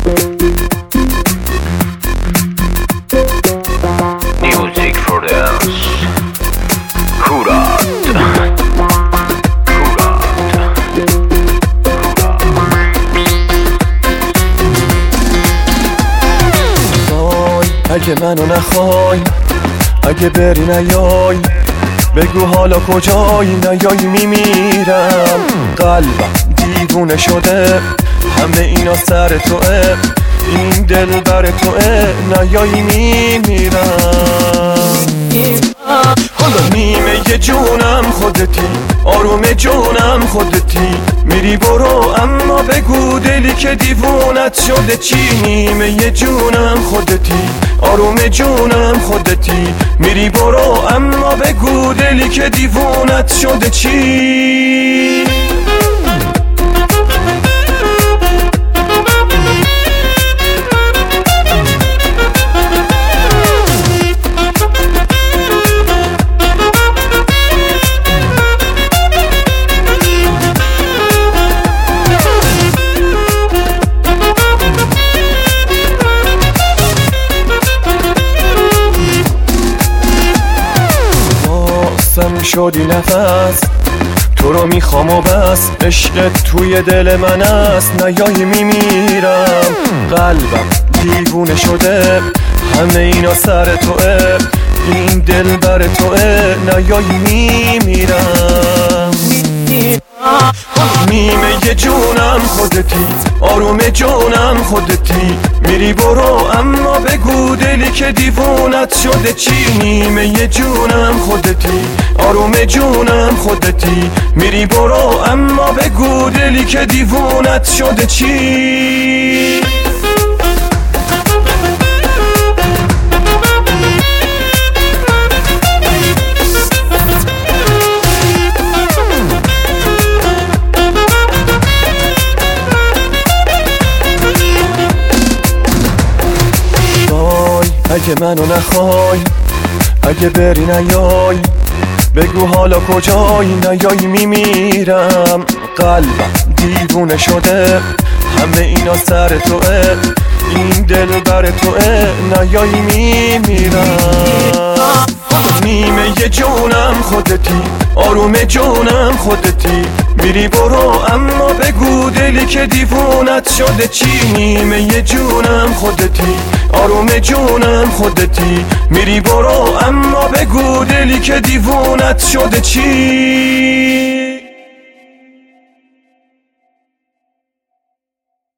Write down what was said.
Music for dance. Kurat. اگه منو نخوای، اگه بری نیای، بگو حالا کجایی، نیای میمیرم. قلبم دیوونه شده، همه اینا سر توه، این دل بر توه، نیای میمیرم. حالا نیمه جونم خودتی، آروم جونم خودتی، میری برو اما بگو دلی که دیوونت شده چی. نیمه جونم خودتی، آروم جونم خودتی، میری برو اما بگو دلی که دیوونت شده چی. شدی نفس تو رو میخوام و بس، عشقت توی دل من است، نیای میمیرم. قلبم دیوونه شده، همه اینا سر توه، این دل بر توه، نیای میمیرم. نیمه جونم خودتی، آروم جونم خودتی، میری برو اما بگو دلی که دیوونت شده چی. نیمه جونم خودتی، آروم جونم خودتی، میری برو اما بگو دلی که دیوونت شده چی. اگه منو نخوای، اگه بری نیای، بگو حالا کجایی، نیای میمیرم. قلبم دیوونه شده، همه اینا سر توه، این دل بر توه، نیای میمیرم. نیمه جونم خودتی، آروم جونم خودتی، میری برو اما بگو دلی که دیوونت شده چی. نیمه جونم خودتی، آروم جونم خودتی، میری برو اما بگو دلی که دیوونت شده چی.